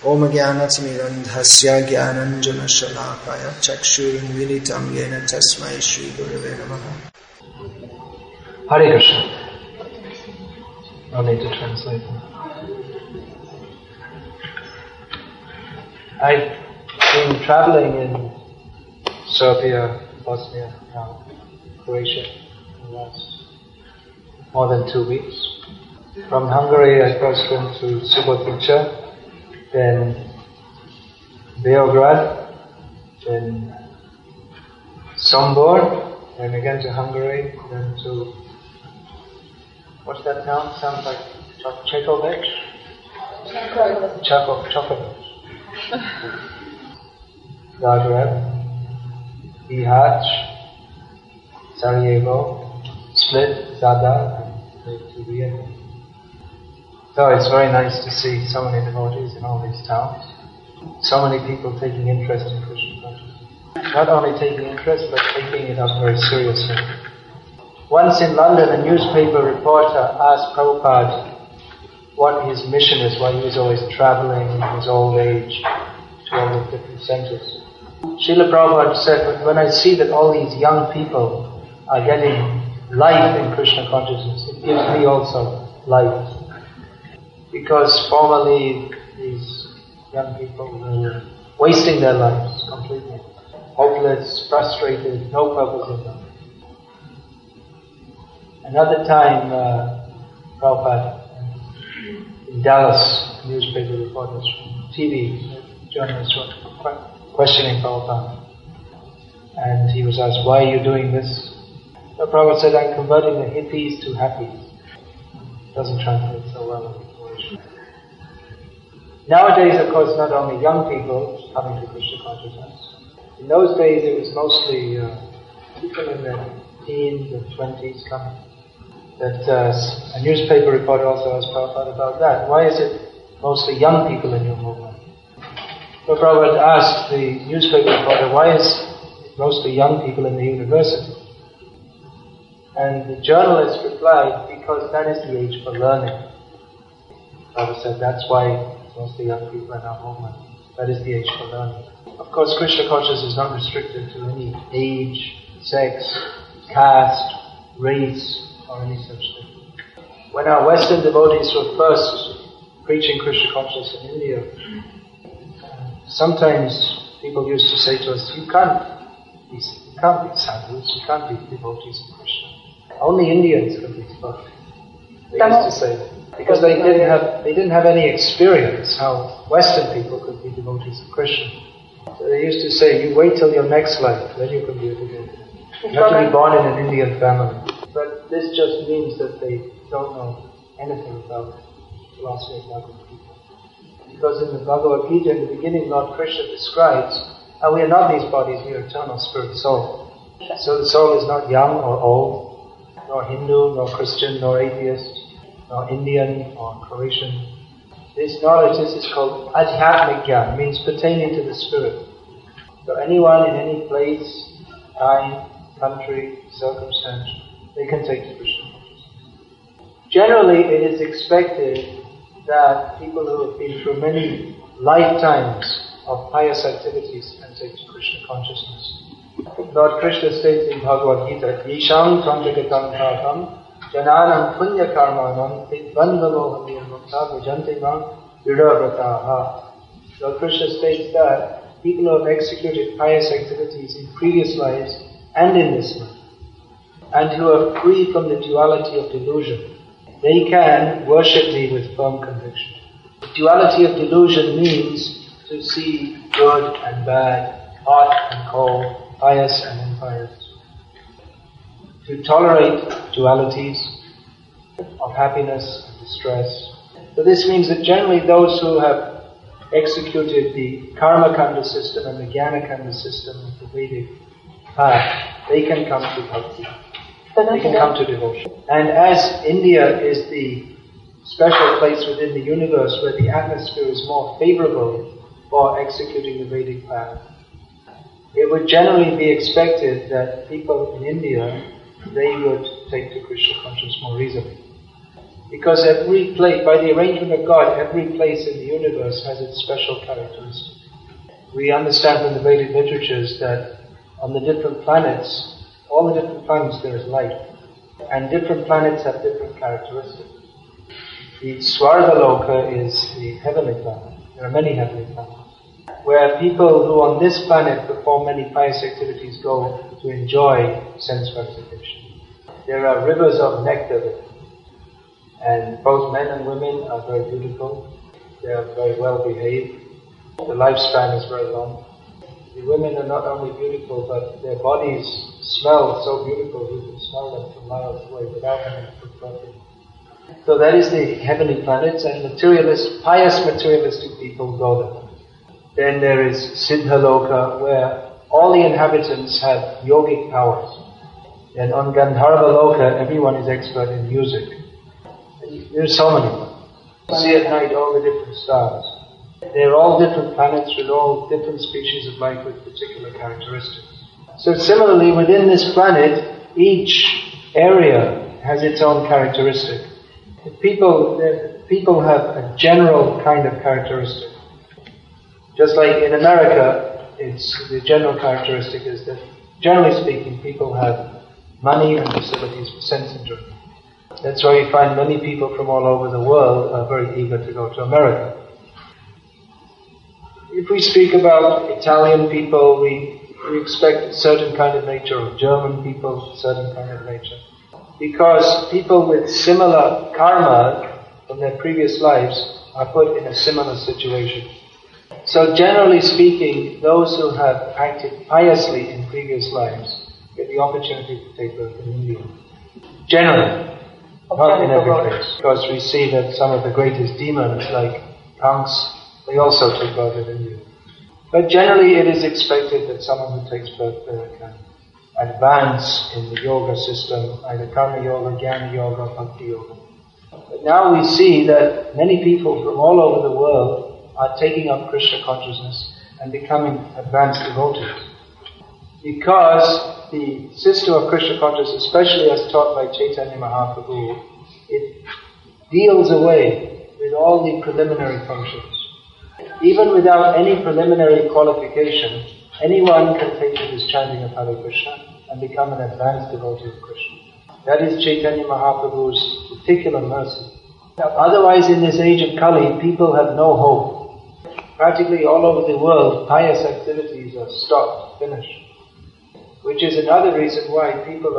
Om Jnanatimirandhasya Jnananjanashalakaya Chakshurunmilitam Yena Tasmai Shri Gurave Namaha. Hare Krishna. No need to translate them. I've been traveling in Serbia, Bosnia, now Croatia in the last more than 2 weeks. From Hungary I first went to Subotica, then Beograd, then Sombor, then again to Hungary, then to, what's that town? Sounds like Čakovic? Čakovic. Zagreb, Bihać, Sarajevo, Split, Zadar, and to Vienna. So it's very nice to see so many devotees in all these towns. So many people taking interest in Krishna consciousness. Not only taking interest, but taking it up very seriously. Once in London, a newspaper reporter asked Prabhupada what his mission is, why he was always traveling in his old age to all the different centers. Srila Prabhupada said, when I see that all these young people are getting life in Krishna consciousness, it gives me also life. Because formerly these young people were wasting their lives completely. Hopeless, frustrated, no purpose in them. Another time, Prabhupada in Dallas, newspaper reporters from TV, journalists were questioning Prabhupada. And he was asked, why are you doing this? So Prabhupada said, I'm converting the hippies to happies. Doesn't translate so well in English. Nowadays, of course, not only young people coming to Krishna consciousness. In those days, it was mostly people in their teens and 20s coming. That a newspaper reporter also asked Prabhupada about that. Why is it mostly young people in your movement? So Prabhupada asked the newspaper reporter, why is it mostly young people in the university? And the journalist replied, because that is the age for learning. Prabhupada said, that's why it's mostly young people in our movement. That is the age for learning. Of course, Krishna consciousness is not restricted to any age, sex, caste, race, or any such thing. When our Western devotees were first preaching Krishna consciousness in India, sometimes people used to say to us, you can't be sadhus, you can't be devotees of Krishna. Only Indians can be devotees. They used to say, because they didn't have any experience how Western people could be devotees of Krishna. So they used to say, you wait till your next life, then you can be a devotee. You have to be born in an Indian family. But this just means that they don't know anything about philosophy of Bhagavad Gita. Because in the Bhagavad Gita, in the beginning, Lord Krishna describes how we are not these bodies, we are eternal spirit soul. So the soul is not young or old, nor Hindu, nor Christian, nor atheist, nor Indian, or Croatian. This knowledge, this is called Adhyatmik Gyan, means pertaining to the spirit. So anyone in any place, time, country, circumstance, they can take to Krishna consciousness. Generally, it is expected that people who have been through many lifetimes of pious activities can take to Krishna consciousness. Lord Krishna states in Bhagavad Gita, Yesham Tvantagatam Bhakam Jananam Punya Karmanam Vidvandavohamir Mukta Vijante Mam Viravrataha. Lord Krishna states that people who have executed pious activities in previous lives and in this life, and who are free from the duality of delusion, they can worship me with firm conviction. The duality of delusion means to see good and bad, hot and cold, pious and impious. To tolerate dualities of happiness and distress. So this means that generally those who have executed the Karma Kanda system and the Jnana Kanda system of the Vedic path, they can come to bhakti. They can come to devotion. And as India is the special place within the universe where the atmosphere is more favorable for executing the Vedic path, it would generally be expected that people in India, they would take to Krishna consciousness more easily. Because every place, by the arrangement of God, every place in the universe has its special characteristic. We understand from the Vedic literatures that on the different planets, all the different planets there is light. And different planets have different characteristics. The Svargaloka is the heavenly planet. There are many heavenly planets. Where people who on this planet perform many pious activities go to enjoy sense gratification. There are rivers of nectar there. And both men and women are very beautiful. They are very well behaved. The lifespan is very long. The women are not only beautiful, but their bodies smell so beautiful you can smell them from miles away without having to put perfume. So that is the heavenly planets, and pious materialistic people go there. Then there is Siddhaloka, where all the inhabitants have yogic powers. And on Gandharva Loka, everyone is expert in music. There are so many. You see at night all the different stars. They're all different planets with all different species of life with particular characteristics. So similarly, within this planet, each area has its own characteristic. People have a general kind of characteristic. Just like in America, the general characteristic is that, generally speaking, people have money and facilities for sense enjoyment. That's why you find many people from all over the world are very eager to go to America. If we speak about Italian people, we expect a certain kind of nature, or German people, a certain kind of nature. Because people with similar karma from their previous lives are put in a similar situation. So generally speaking, those who have acted piously in previous lives get the opportunity to take birth in India. Generally. Not in every case. Because we see that some of the greatest demons, like Kansa, they also took birth in India. But generally it is expected that someone who takes birth there can advance in the yoga system, either karma yoga, jnana yoga, bhakti yoga. But now we see that many people from all over the world are taking up Krishna consciousness and becoming advanced devotees. Because the system of Krishna consciousness, especially as taught by Chaitanya Mahaprabhu, it deals away with all the preliminary functions. Even without any preliminary qualification, anyone can take to this chanting of Hare Krishna and become an advanced devotee of Krishna. That is Chaitanya Mahaprabhu's particular mercy. Now, otherwise, in this age of Kali, people have no hope. Practically all over the world, pious activities are stopped, finished. Which is another reason why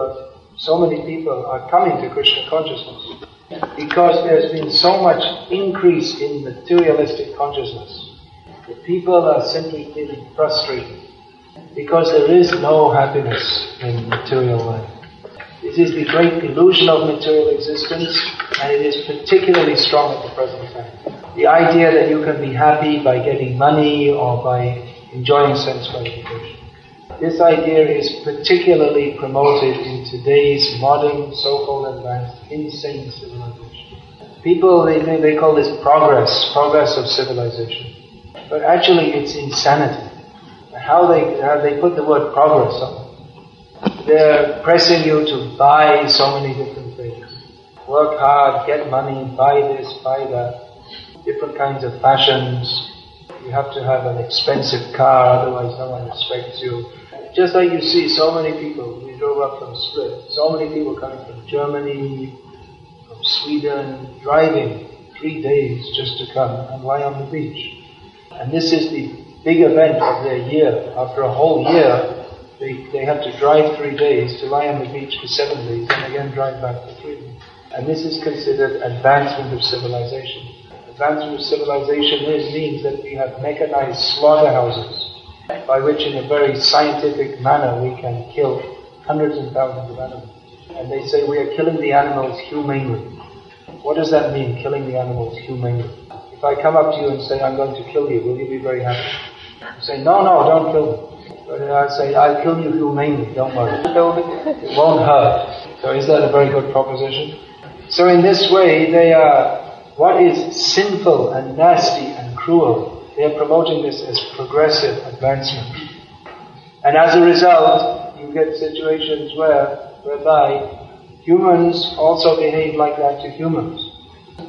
so many people are coming to Krishna consciousness. Because there's been so much increase in materialistic consciousness. The people are simply feeling frustrated. Because there is no happiness in material life. This is the great illusion of material existence, and it is particularly strong at the present time. The idea that you can be happy by getting money or by enjoying sense gratification. This idea is particularly promoted in today's modern, so-called advanced, insane civilization. People, they call this progress of civilization. But actually it's insanity. How they put the word progress on it. They're pressing you to buy so many different things. Work hard, get money, buy this, buy that. Different kinds of fashions. You have to have an expensive car, otherwise no one respects you. Just like you see so many people, we drove up from Split, so many people coming from Germany, from Sweden, driving 3 days just to come and lie on the beach. And this is the big event of their year. After a whole year, they have to drive 3 days to lie on the beach for 7 days and again drive back for 3 days. And this is considered advancement of civilization. Advancement of civilization means that we have mechanized slaughterhouses by which in a very scientific manner we can kill hundreds and thousands of animals. And they say we are killing the animals humanely. What does that mean, killing the animals humanely? If I come up to you and say, I'm going to kill you, will you be very happy? You say, no, don't kill me. But I say, I'll kill you humanely, don't worry. It won't hurt. So is that a very good proposition? So in this way, they are, what is sinful and nasty and cruel, they are promoting this as progressive advancement. And as a result, you get situations whereby humans also behave like that to humans.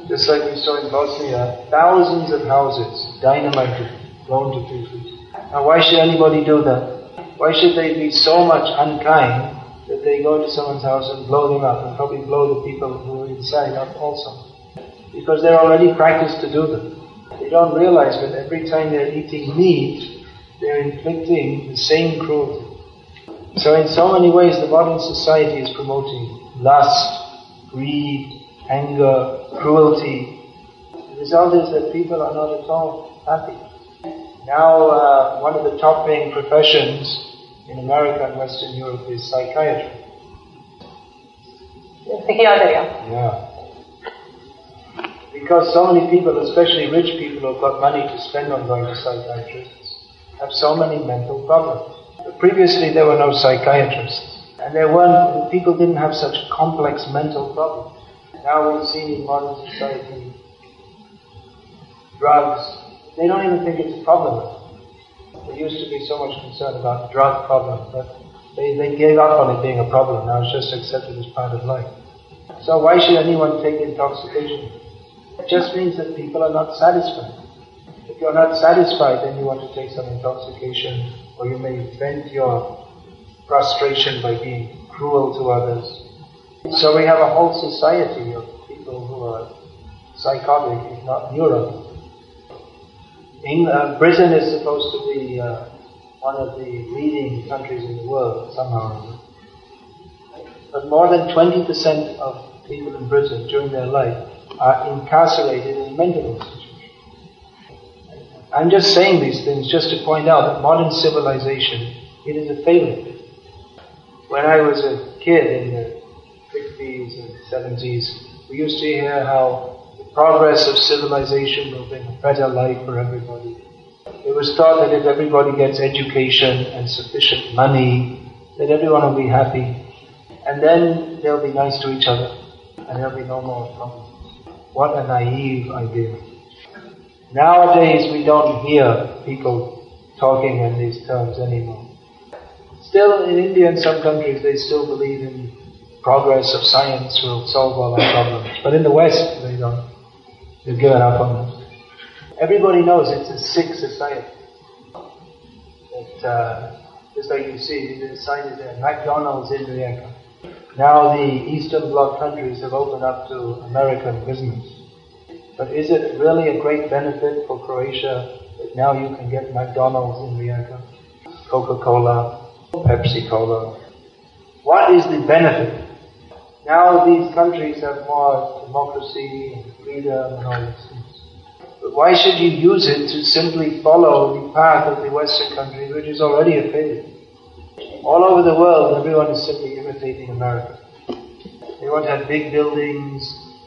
Just like we saw in Bosnia, thousands of houses dynamited, blown to pieces. Now why should anybody do that? Why should they be so much unkind that they go to someone's house and blow them up, and probably blow the people who are inside up also? Because they're already practiced to do them. They don't realize that every time they're eating meat, they're inflicting the same cruelty. So in so many ways, the modern society is promoting lust, greed, anger, cruelty. The result is that people are not at all happy. Now, one of the top paying professions in America and Western Europe is psychiatry. Psychiatria. Yeah. Because so many people, especially rich people who've got money to spend on going to psychiatrists, have so many mental problems. But previously there were no psychiatrists, and people didn't have such complex mental problems. Now we've seen in modern society, drugs, they don't even think it's a problem. There used to be so much concern about drug problem, but they gave up on it being a problem. Now it's just accepted as part of life. So why should anyone take intoxication? It just means that people are not satisfied. If you're not satisfied, then you want to take some intoxication, or you may vent your frustration by being cruel to others. So we have a whole society of people who are psychotic, if not Europe. Britain is supposed to be one of the leading countries in the world, somehow. But more than 20% of people in Britain during their life are incarcerated in mental institutions. I'm just saying these things just to point out that modern civilization, it is a failure. When I was a kid in the 60s and 70s, we used to hear how the progress of civilization will bring a better life for everybody. It was thought that if everybody gets education and sufficient money, that everyone will be happy. And then they'll be nice to each other, and there'll be no more problems. What a naive idea. Nowadays we don't hear people talking in these terms anymore. Still, in India and some countries, they still believe in progress of science will solve all our problems. But in the West, they don't. They've given up on it. Everybody knows it's a sick society. Just like you see, the sign is there, McDonald's in Rijeka. Now the Eastern Bloc countries have opened up to American business. But is it really a great benefit for Croatia that now you can get McDonald's in Rijeka? Coca-Cola, Pepsi-Cola. What is the benefit? Now these countries have more democracy and freedom and all these things. But why should you use it to simply follow the path of the Western countries, which is already a failure? All over the world, everyone is simply imitating America. They want to have big buildings,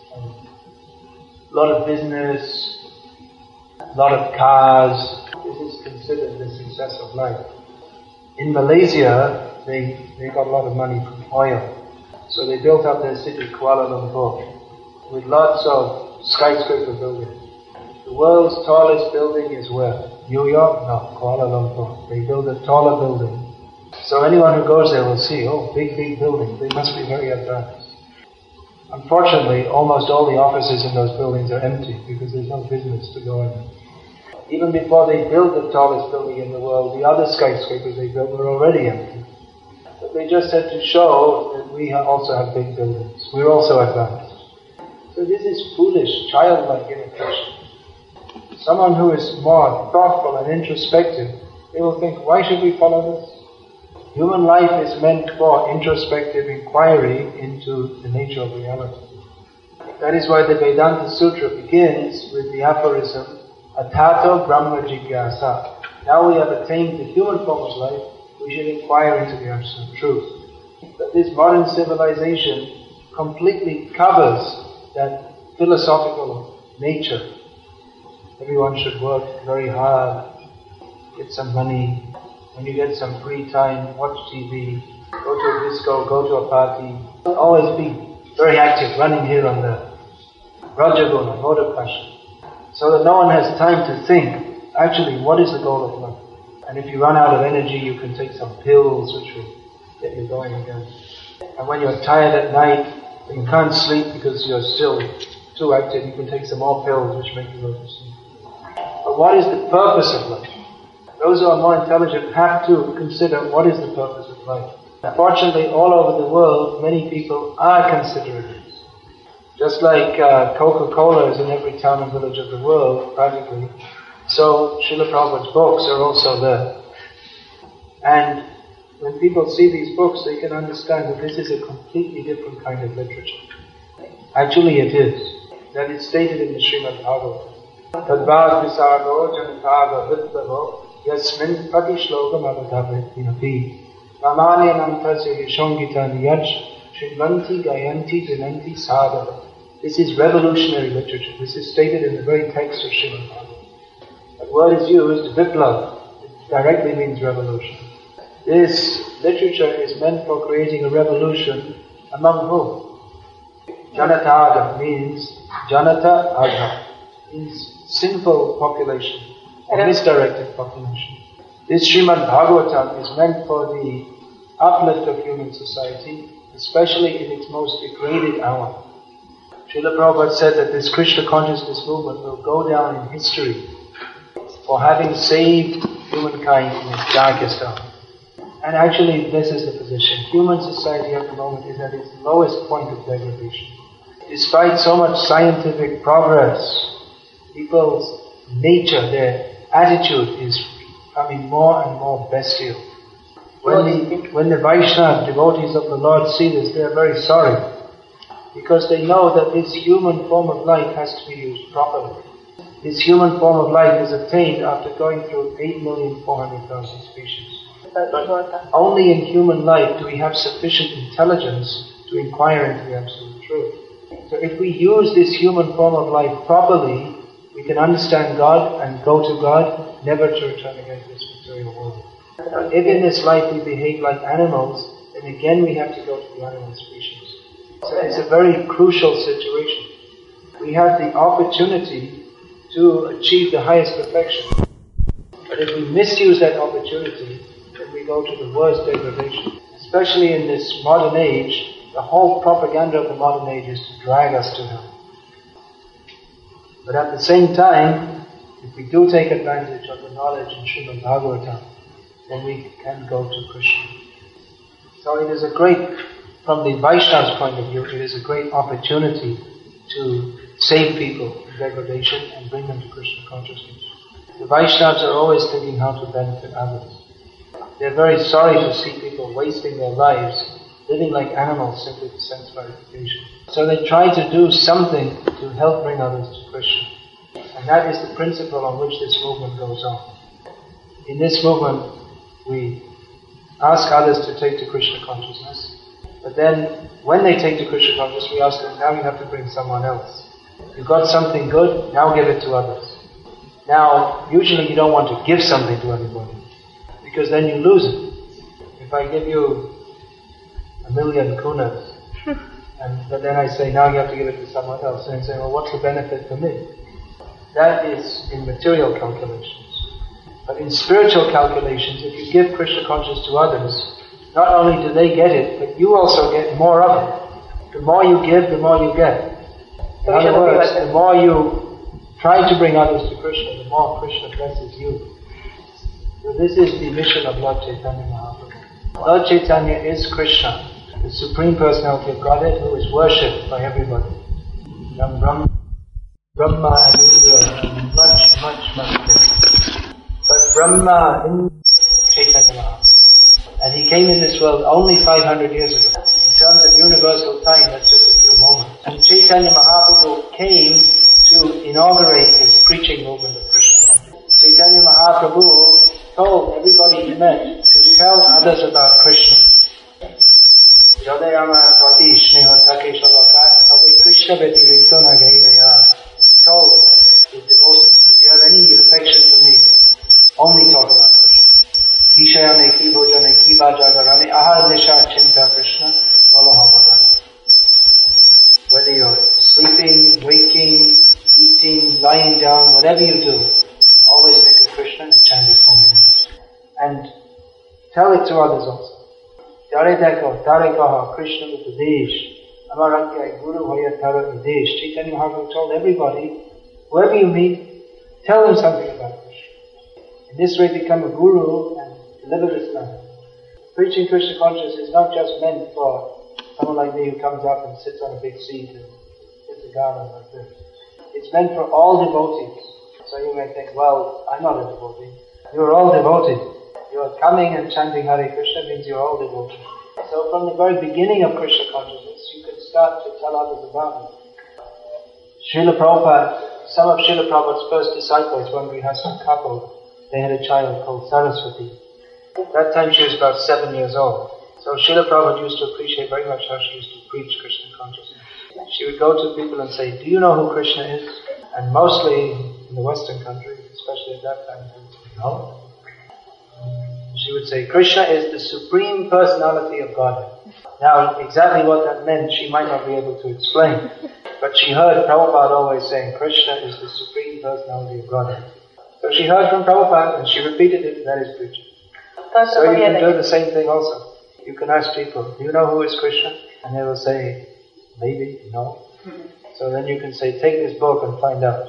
a lot of business, a lot of cars. This is considered the success of life. In Malaysia, they got a lot of money from oil. So they built up their city, Kuala Lumpur, with lots of skyscraper buildings. The world's tallest building is where? New York? No, Kuala Lumpur. They build a taller building. So anyone who goes there will see, oh, big buildings. They must be very advanced. Unfortunately, almost all the offices in those buildings are empty because there's no business to go in. Even before they built the tallest building in the world, the other skyscrapers they built were already empty. But they just had to show that we also have big buildings. We're also advanced. So this is foolish, childlike imitation. Someone who is more thoughtful and introspective, they will think, why should we follow this? Human life is meant for introspective inquiry into the nature of reality. That is why the Vedanta Sutra begins with the aphorism, Atato Brahma Jigyasa. Now we have attained the human form of life, we should inquire into the absolute truth. But this modern civilization completely covers that philosophical nature. Everyone should work very hard, get some money. When you get some free time, watch TV, go to a disco, go to a party. Always be very active, running here and there. Rajaguna, mode of passion. So that no one has time to think, actually, what is the goal of life? And if you run out of energy, you can take some pills which will get you going again. And when you're tired at night, you can't sleep because you're still too active, you can take some more pills which make you go to sleep. But what is the purpose of life? Those who are more intelligent have to consider what is the purpose of life. Unfortunately, all over the world, many people are considering it. Just like Coca-Cola is in every town and village of the world, practically, so Srila Prabhupada's books are also there. And when people see these books, they can understand that this is a completely different kind of literature. Actually it is. That is stated in the Srimad Bhagavatam. Tadvad visago janataga vitlavo yasmin pati shlokam avadhavitinapi Ramanyanam tasya yashongitan yaj shrivanti gayanti vinanti sadhava. This is revolutionary literature. This is stated in the very text of Srimad Bhagavatam. The word is used, viplav. It directly means revolution. This literature is meant for creating a revolution among whom? Janata means Janata Adha, means sinful population or misdirected population. This Srimad Bhagavatam is meant for the uplift of human society, especially in its most degraded hour. Srila Prabhupada said that this Krishna consciousness movement will go down in history for having saved humankind in its darkest hour. And actually this is the position. Human society at the moment is at its lowest point of degradation. Despite so much scientific progress, people's nature, their attitude is becoming more and more bestial. When the Vaishnava devotees of the Lord see this, they are very sorry, because they know that this human form of life has to be used properly. This human form of life is attained after going through 8,400,000 species. But only in human life do we have sufficient intelligence to inquire into the absolute truth. So if we use this human form of life properly, we can understand God and go to God, never to return again to this material world. But if in this life we behave like animals, then again we have to go to the animal species. So it's a very crucial situation. We have the opportunity to achieve the highest perfection. But if we misuse that opportunity, then we go to the worst degradation. Especially in this modern age, the whole propaganda of the modern age is to drag us to hell. But at the same time, if we do take advantage of the knowledge in Srimad Bhagavatam, then we can go to Krishna. So it is a great, from the Vaishnava's point of view, it is a great opportunity to save people from degradation and bring them to Krishna consciousness. The Vaishnavas are always thinking how to benefit others. They're very sorry to see people wasting their lives, living like animals simply for sense gratification. So they try to do something to help bring others to Krishna. And that is the principle on which this movement goes on. In this movement, we ask others to take to Krishna consciousness, but then when they take to Krishna consciousness, we ask them, now you have to bring someone else. You've got something good, now give it to others. Now, usually you don't want to give something to anybody, because then you lose it. If I give you 1,000,000 kunas, but then I say, now you have to give it to someone else, and I say, well, what's the benefit for me? That is in material calculations. But in spiritual calculations, if you give Krishna consciousness to others, not only do they get it, but you also get more of it. The more you give, the more you get. In other words, the more you try to bring others to Krishna, the more Krishna blesses you. So this is the mission of Lord Chaitanya Mahaprabhu. Lord Chaitanya is Krishna, the Supreme Personality of Godhead, who is worshipped by everybody. Brahma and Indra and much bigger. But Brahma in Chaitanya Mahaprabhu. And he came in this world only 500 years ago. In terms of universal time, that's just a few moments. And Chaitanya Mahaprabhu came to inaugurate this preaching movement of Krishna. Chaitanya Mahaprabhu told everybody he met to tell others about Krishna. He told his devotees, if you have any affection for me, only talk about Krishna. Kishayame ki bhojane ki bajagarane ahar nisha chinta Krishna valahavadana. Whether you're sleeping, waking, eating, lying down, whatever you do, always think of Krishna and chant his holy name. And tell it to others also. Tare deko, tare kaha, Krishna upadesh, Amaratya Guru Hayatara Idesh. Chaitanya Mahaprabhu told everybody, whoever you meet, tell them something about Krishna. In this way become a guru and deliver this message. Preaching Krishna consciousness is not just meant for someone like me who comes up and sits on a big seat and sits a garland like this. It's meant for all devotees. So you may think, well, I'm not a devotee. You're all devotees. You're coming and chanting Hare Krishna means you're all devotees. So from the very beginning of Krishna consciousness, you can start to tell others about it. Srila Prabhupada, some of Srila Prabhupada's first disciples, one Grihastha couple, they had a child called Saraswati. At that time she was about 7 years old. So Srila Prabhupada used to appreciate very much how she used to preach Krishna consciousness. She would go to people and say, do you know who Krishna is? And mostly in the Western countries, especially at that time, they would say, no. She would say, Krishna is the Supreme Personality of Godhead. Now, exactly what that meant, she might not be able to explain. But she heard Prabhupada always saying, Krishna is the Supreme Personality of Godhead. So she heard from Prabhupada and she repeated it, that is preaching. So you can do the same thing also. You can ask people, do you know who is Krishna? And they will say, maybe, no. So then you can say, take this book and find out.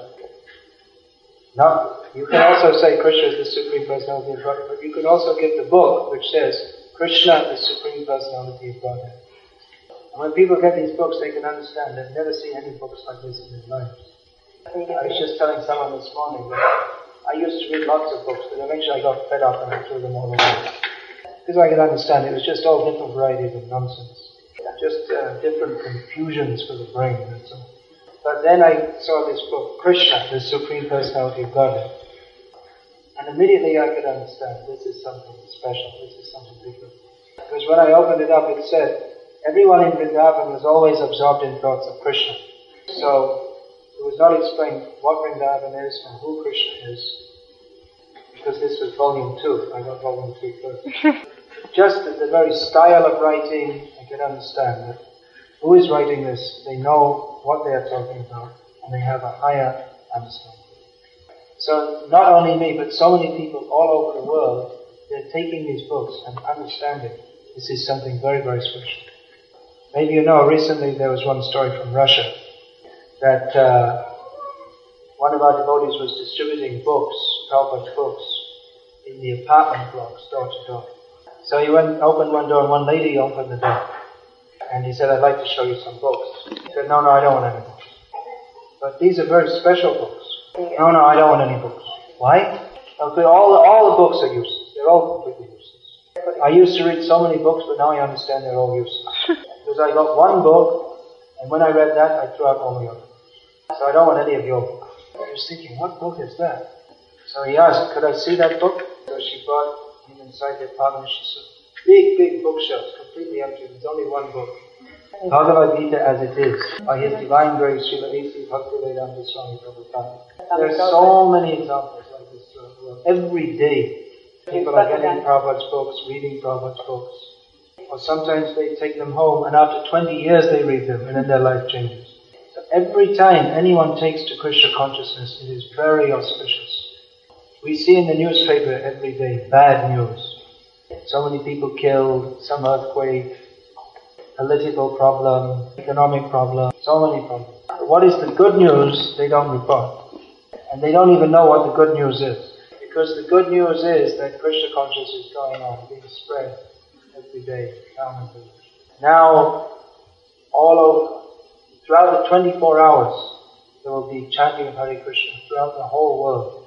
Now, you can also say Krishna is the Supreme Personality of Godhead, but you can also give the book which says, Krishna, the Supreme Personality of Godhead. And when people get these books, they can understand. They've never seen any books like this in their lives. I was just telling someone this morning that I used to read lots of books, but eventually I got fed up and I threw them all away. Because I could understand, it was just all different varieties of nonsense. Just different confusions for the brain, that's all. But then I saw this book, Krishna, the Supreme Personality of Godhead. And immediately I could understand, this is something special, this is something different. Because when I opened it up, it said, everyone in Vrindavan was always absorbed in thoughts of Krishna. So, it was not explained what Vrindavan is and who Krishna is. Because this was volume 2, I got volume 3 first. Just the very style of writing, I could understand that who is writing this, they know what they are talking about, and they have a higher understanding. So, not only me, but so many people all over the world, they're taking these books and understanding this is something very, very special. Maybe you know, recently there was one story from Russia, that one of our devotees was distributing books, Prabhupada's books, in the apartment blocks, door to door. So he opened one door and one lady opened the door. And he said, I'd like to show you some books. He said, no, I don't want any books. But these are very special books. No, I don't want any books. Why? Okay, all the books are useless. They're all completely useless. I used to read so many books, but now I understand they're all useless. Because I got one book, and when I read that, I threw out all the others. So I don't want any of your books. I was thinking, what book is that? So he asked, could I see that book? So she brought him inside the apartment. She saw big bookshelves, completely empty. There's only one book. Bhagavad Gita as it is, by His Divine Grace, Srila A.C. Bhaktivedanta Swami Prabhupada. There are so many examples like this throughout the world. Every day, people are getting Prabhupada's books, reading Prabhupada's books. Or sometimes they take them home and after 20 years they read them and then their life changes. So every time anyone takes to Krishna consciousness, it is very auspicious. We see in the newspaper every day bad news. So many people killed, some earthquake, political problem, economic problem, so many problems. But what is the good news, they don't report. And they don't even know what the good news is. Because the good news is that Krishna consciousness is going on, being spread every day, down and village. Now, all over, throughout the 24 hours, there will be chanting of Hare Krishna throughout the whole world.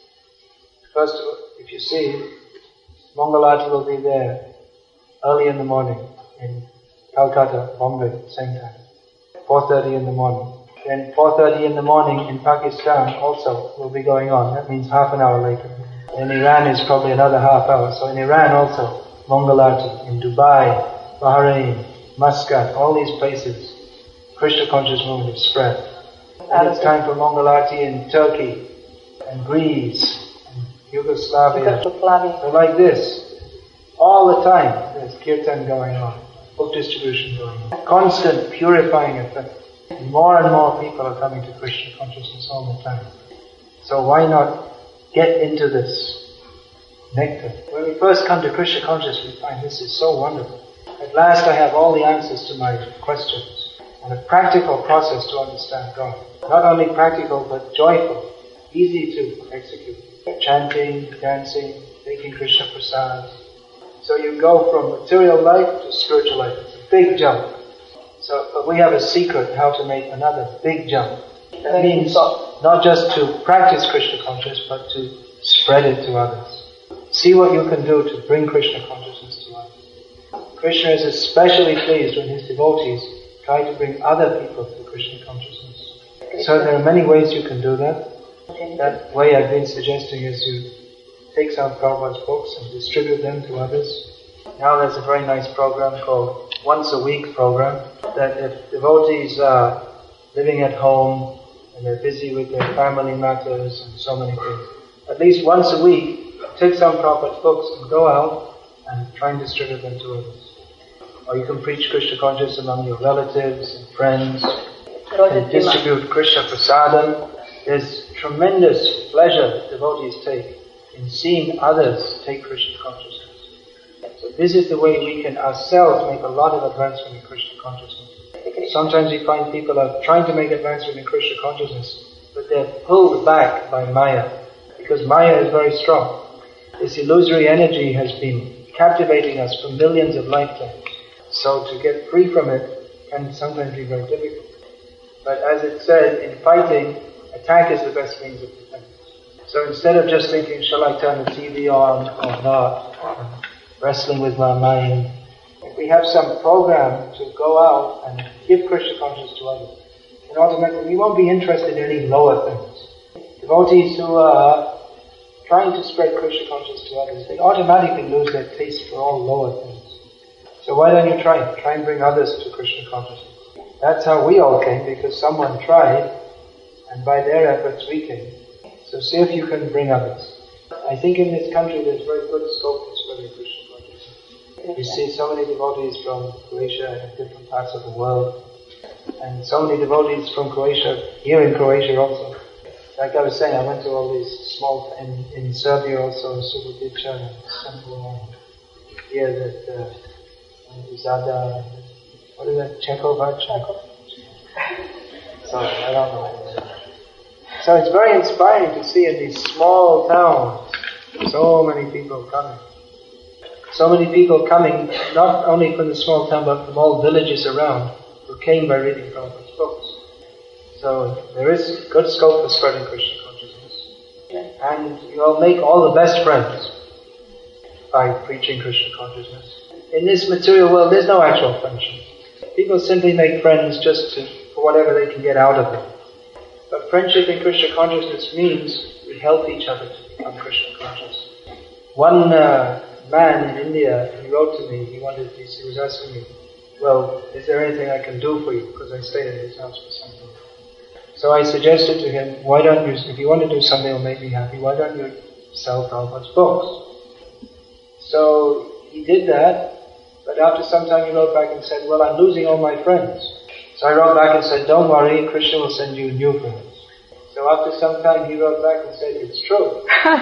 First, if you see, Mangalarti will be there early in the morning in Calcutta, Bombay, same time. 4:30 in the morning. Then 4:30 in the morning in Pakistan also will be going on. That means half an hour later. In Iran is probably another half hour. So in Iran also, Mangalarti, in Dubai, Bahrain, Muscat, all these places, Krishna conscious movement is spread. And it's time for Mangalarti in Turkey, and Greece, and Yugoslavia. They're like this. All the time there's kirtan going on, book distribution going on. Constant purifying effect. More and more people are coming to Krishna consciousness all the time. So why not get into this nectar? When we first come to Krishna consciousness, we find this is so wonderful. At last I have all the answers to my questions. and a practical process to understand God. Not only practical, but joyful, easy to execute. Chanting, dancing, taking Krishna Prasad. So you go from material life to spiritual life. It's a big jump. But we have a secret how to make another big jump. That means not just to practice Krishna consciousness, but to spread it to others. See what you can do to bring Krishna consciousness to others. Krishna is especially pleased when his devotees try to bring other people to Krishna consciousness. So there are many ways you can do that. That way I've been suggesting is you take some of Prabhupada's books and distribute them to others. Now there's a very nice program called Once a Week program, that if devotees are living at home and they're busy with their family matters and so many things, at least once a week, take some Prabhupada's books and go out and try and distribute them to others. Or you can preach Krishna consciousness among your relatives and friends, and distribute Krishna Prasadam. There's tremendous pleasure that devotees take in seeing others take Krishna consciousness. So this is the way we can ourselves make a lot of advancement in Krishna consciousness. Sometimes we find people are trying to make advancement in Krishna consciousness, but they're pulled back by Maya, because Maya is very strong. This illusory energy has been captivating us for millions of lifetimes. So to get free from it can sometimes be very difficult. But as it said, in fighting, attack is the best means of defense. So instead of just thinking, shall I turn the TV on or not, wrestling with my mind, if we have some program to go out and give Krishna consciousness to others, then automatically we won't be interested in any lower things. Devotees who are trying to spread Krishna consciousness to others, they automatically lose their taste for all lower things. So why don't you try it? Try and bring others to Krishna consciousness. That's how we all came, because someone tried, and by their efforts we came. So see if you can bring others. I think in this country there's very good scope for spreading Krishna consciousness. You see so many devotees from Croatia and different parts of the world, and so many devotees from Croatia, here in Croatia also. Like I was saying, I went to all these small, in Serbia also, Subotica, Sambo, here that, Zada, what is that, Čekovac? So, I don't know. So it's very inspiring to see in these small towns, so many people coming. So many people coming, not only from the small town, but from all villages around, who came by reading Prabhupada's books. So there is good scope for spreading Krishna consciousness. And you'll make all the best friends by preaching Krishna consciousness. In this material world, there's no actual friendship. People simply make friends just for whatever they can get out of them. But friendship in Krishna consciousness means we help each other to become Krishna conscious. One man in India, he wrote to me, he was asking me, well, is there anything I can do for you? Because I stayed at his house for some time. So I suggested to him, why don't you, if you want to do something that will make me happy, why don't you sell Prabhupada's books? So he did that, but after some time he wrote back and said, well, I'm losing all my friends. So I wrote back and said, don't worry, Krishna will send you new friends. So after some time he wrote back and said, it's true.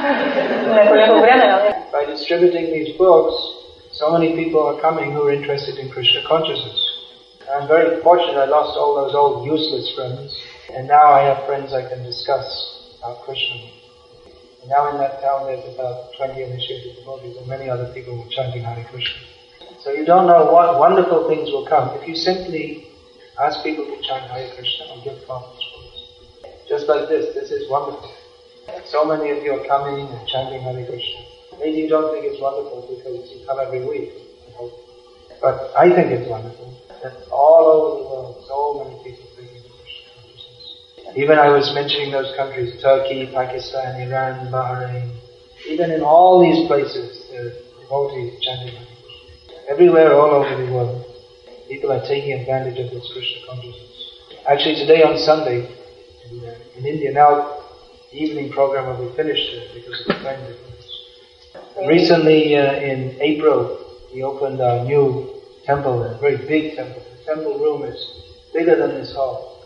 By distributing these books, so many people are coming who are interested in Krishna consciousness. I'm very fortunate I lost all those old useless friends, and now I have friends I can discuss about Krishna. And now in that town there's about 20 initiated devotees and many other people who are chanting Hare Krishna. So you don't know what wonderful things will come if you simply ask people to chant Hare Krishna and give Prabhupada's books. Just like this is wonderful. So many of you are coming and chanting Hare Krishna. Maybe you don't think it's wonderful because you come every week, I hope. But I think it's wonderful that all over the world, so many people are taking Krishna consciousness. Even I was mentioning those countries, Turkey, Pakistan, Iran, Bahrain. Even in all these places, there are devotees chanting Hare Krishna. Everywhere, all over the world, people are taking advantage of this Krishna consciousness. Actually, today on Sunday, in India, now the evening program will be finished because of the time difference. Recently, in April, we opened our new temple, a very big temple. The temple room is bigger than this hall.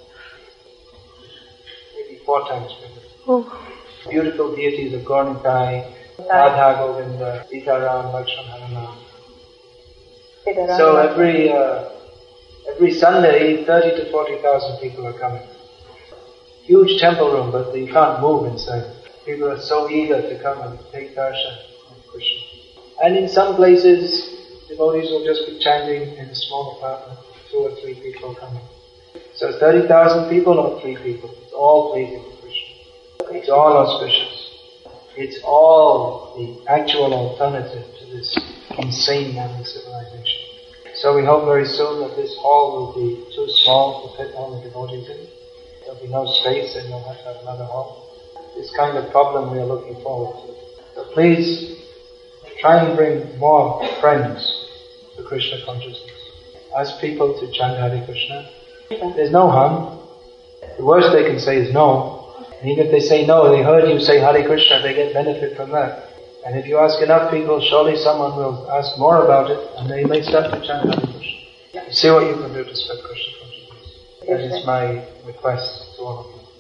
Maybe 4 times bigger. Oh. Beautiful deities of Gaurnitai, Radha Govinda, Sita Ram, Lakshman Hanuman. So Every Sunday, 30 to 40,000 people are coming. Huge temple room, but you can't move inside. People are so eager to come and take darshan of Krishna. And in some places, devotees will just be chanting in a small apartment, 2 or 3 people coming. So 30,000 people, not 3 people. It's all pleasing to Krishna. It's all auspicious. It's all the actual alternative to this insane modern civilization. So we hope very soon that this hall will be too small to fit all the devotees in. There'll be no space and you'll have to have another hall. This kind of problem we are looking forward to. So please try and bring more friends to Krishna consciousness. Ask people to chant Hare Krishna. There's no harm. The worst they can say is no. And even if they say no, they heard you say Hare Krishna, they get benefit from that. And if you ask enough people, surely someone will ask more about it, and they may start to chant Hare Krishna. You see what you can do to spread Krishna consciousness. That is my request to all of you.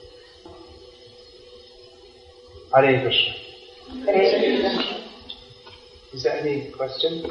Hare Krishna. Hare Krishna. Is there any question?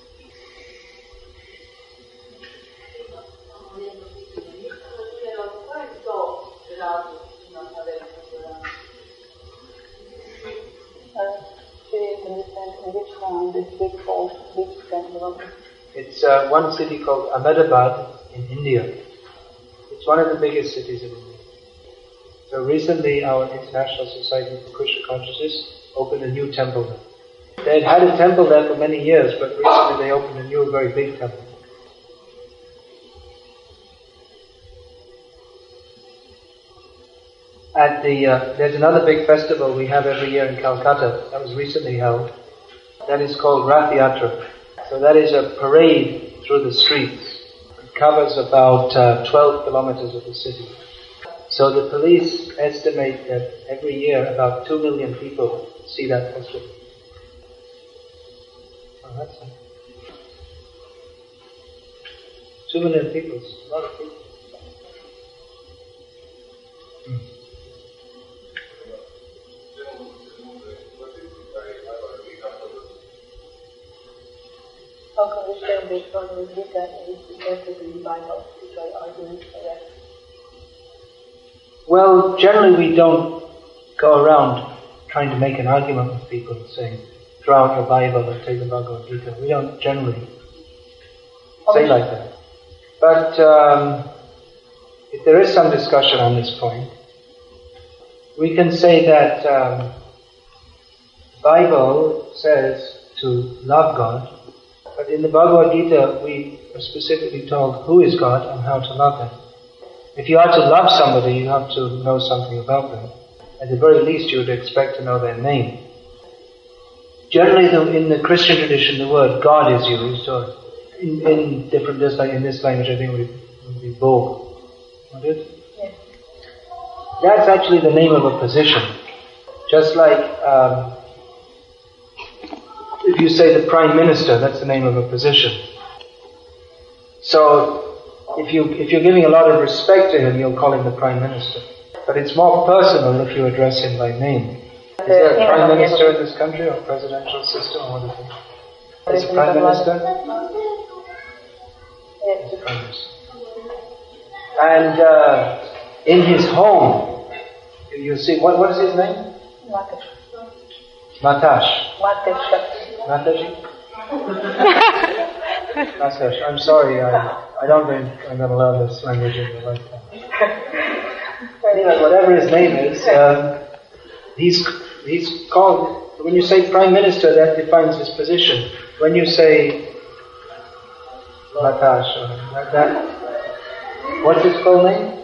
It's one city called Ahmedabad in India. It's one of the biggest cities in India. So recently our International Society for Krishna Consciousness opened a new temple there. They had had a temple there for many years, but recently they opened a new, very big temple. At there's another big festival we have every year in Calcutta that was recently held. That is called Rath Yatra. So that is a parade through the streets. It covers about 12 kilometers of the city. So the police estimate that every year about 2 million people see that festival. Oh, that's nice. 2 million people, it's a lot of people. How can we say based on the Gita is suggested in the Bible to try arguing for that? Well, generally we don't go around trying to make an argument with people saying, throw out your Bible and take the Bhagavad Gita. We don't generally say like that. But if there is some discussion on this point, we can say that the Bible says to love God, but in the Bhagavad Gita we are specifically told who is God and how to love Him. If you are to love somebody, you have to know something about them. At the very least you would expect to know their name. Generally in the Christian tradition the word God is used, or in different, just like in this language I think would be Bog. Would it? Yes. That's actually the name of a position. Just like if you say the Prime Minister, that's the name of a position. So if you're giving a lot of respect to him, you'll call him the Prime Minister. But it's more personal if you address him by name. Is there a Prime Minister in this country, or presidential system, or what is it? Is it Prime Minister? Yes. It's a Prime Minister. And in his home, you see, what is his name? Matash. Mataji? Matash. I'm sorry, I don't think I'm going to learn this language in my lifetime. Anyway, whatever his name is, he's called, when you say Prime Minister, that defines his position. When you say Matash, what's his full name?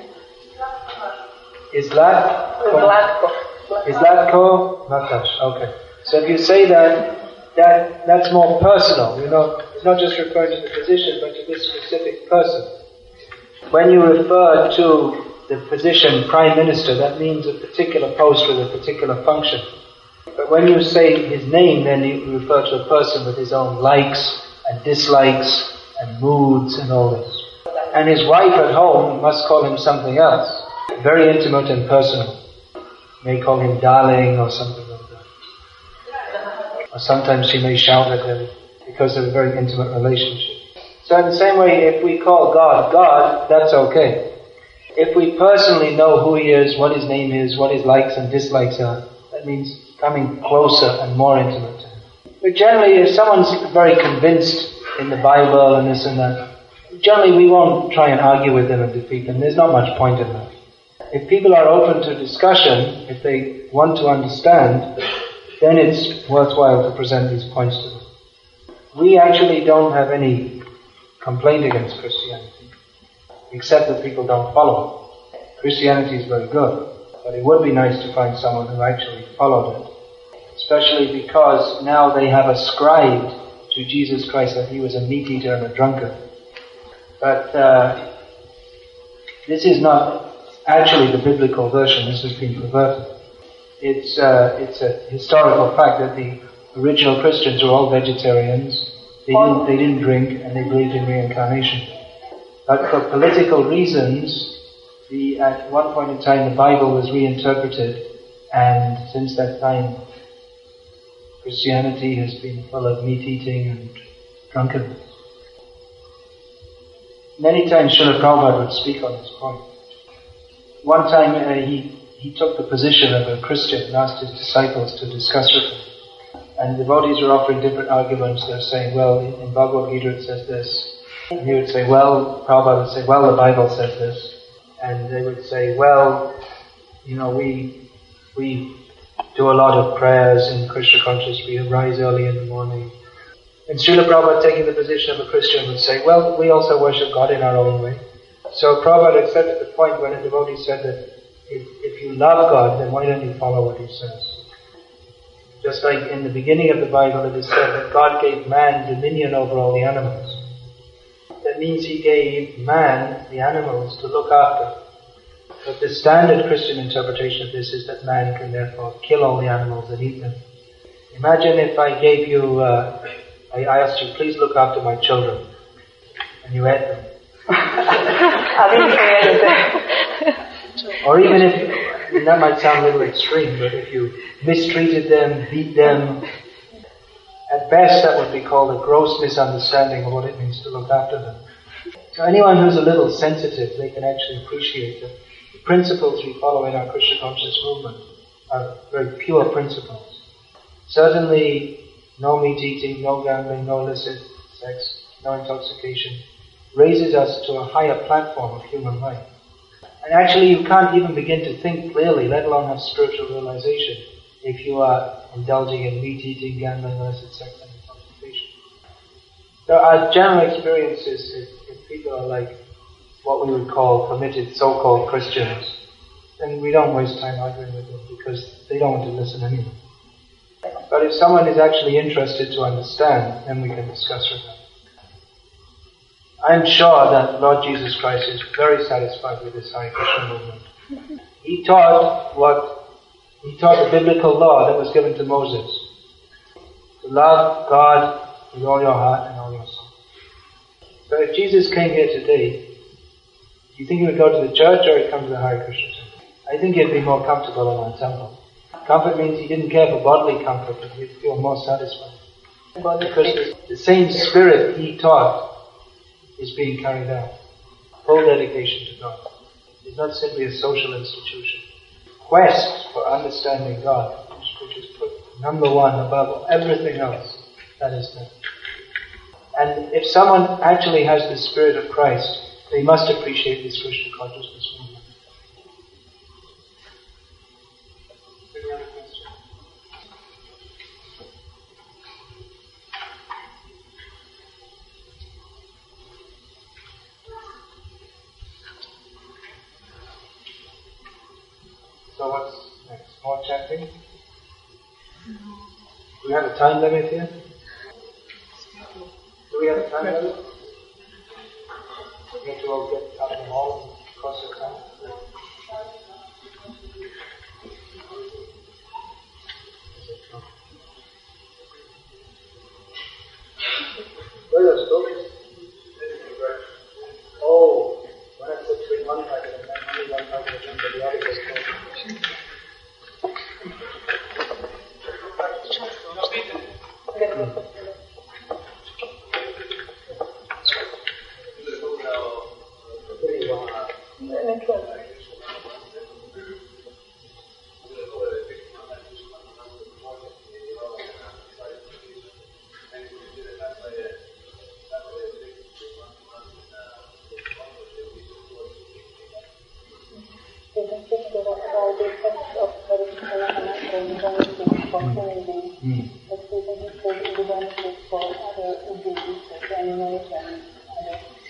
Islatko Matash. Okay. So if you say that's more personal. You know, it's not just referring to the position, but to this specific person. When you refer to the position Prime Minister, that means a particular post with a particular function. But when you say his name, then you refer to a person with his own likes and dislikes and moods and all this. And his wife at home must call him something else, very intimate and personal. May call him darling or something like that. Or sometimes she may shout at him because of a very intimate relationship. So in the same way, if we call God, God, that's okay. If we personally know who He is, what His name is, what His likes and dislikes are, that means coming closer and more intimate to Him. But generally, if someone's very convinced in the Bible and this and that, generally we won't try and argue with them and defeat them. There's not much point in that. If people are open to discussion, if they want to understand, then it's worthwhile to present these points to them. We actually don't have any complaint against Christianity, except that people don't follow it. Christianity is very good, but it would be nice to find someone who actually followed it. Especially because now they have ascribed to Jesus Christ that He was a meat eater and a drunkard. But this is not actually the biblical version. This has been perverted. It's a historical fact that the original Christians were all vegetarians. They didn't drink, and they believed in reincarnation. But for political reasons, at one point in time the Bible was reinterpreted, and since that time Christianity has been full of meat eating and drunkenness. Many times Srila Prabhupada would speak on this point. One time he took the position of a Christian and asked his disciples to discuss with him. And devotees were offering different arguments. They're saying, well, in Bhagavad Gita it says this. And he would say, well, Prabhupada would say, well, the Bible says this. And they would say, well, we do a lot of prayers in Krishna consciousness. We rise early in the morning. And Srila Prabhupada, taking the position of a Christian, would say, well, we also worship God in our own way. So Prabhupada had said at the point when a devotee said that if you love God, then why don't you follow what He says? Just like in the beginning of the Bible it is said that God gave man dominion over all the animals. That means He gave man, the animals, to look after. But the standard Christian interpretation of this is that man can therefore kill all the animals and eat them. Imagine if I gave you, I asked you, please look after my children, and you ate them. Or even if, that might sound a little extreme, but if you mistreated them, beat them, at best that would be called a gross misunderstanding of what it means to look after them. So anyone who's a little sensitive, they can actually appreciate that the principles we follow in our Krishna conscious movement are very pure principles. Certainly, no meat eating, no gambling, no illicit sex, no intoxication, raises us to a higher platform of human life. And actually you can't even begin to think clearly, let alone have spiritual realization, if you are indulging in meat eating, gambling, illicit sex and intoxication. So our general experience is if people are like what we would call committed so-called Christians, then we don't waste time arguing with them because they don't want to listen anyway. But if someone is actually interested to understand, then we can discuss with them. I'm sure that Lord Jesus Christ is very satisfied with this Hare Krishna movement. He taught the biblical law that was given to Moses. To love God with all your heart and all your soul. So if Jesus came here today, do you think He would go to the church or He'd come to the Hare Krishna temple? I think He'd be more comfortable in our temple. Comfort means He didn't care for bodily comfort, but He'd feel more satisfied. Because the same spirit He taught is being carried out. Full dedication to God. It's not simply a social institution. Quest for understanding God, which is put number one above everything else, that is there. And if someone actually has the spirit of Christ, they must appreciate this Krishna consciousness movement. Any other question? So what's next? More chanting? Do we have a time limit here? Do we have a time limit? We have to all get out of the hall and cross the time. Where are the stories? Oh, when I said between one packet and then only one packet and then the other was called.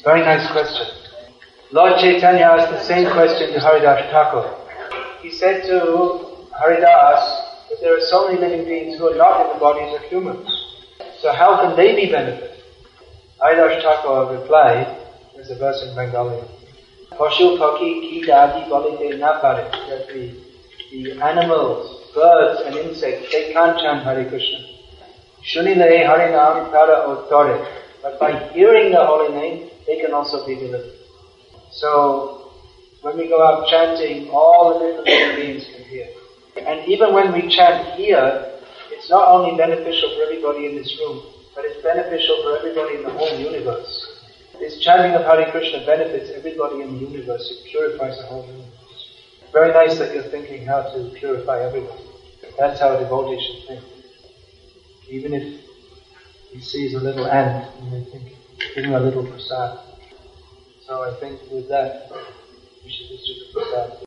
Very nice question. Lord Chaitanya asked the same question to Haridas Thakur. He said to Haridas that there are so many living beings who are not in the bodies of humans. So how can they be benefited? Haridas Thakur replied, there's a verse in Bengali, Pashu Paki Ki Dadi Balite Na Pare, that the animals, birds and insects, they can't chant Hare Krishna. Shunile Harinam Tara Ottore. But by hearing the holy name, they can also be delivered. So, when we go out chanting, all the different living beings can hear. And even when we chant here, it's not only beneficial for everybody in this room, but it's beneficial for everybody in the whole universe. This chanting of Hare Krishna benefits everybody in the universe. It purifies the whole universe. Very nice that you're thinking how to purify everybody. That's how a devotee should think. Even if he sees a little ant, he may think, give him a little prasad. So I think with that, we should distribute prasad.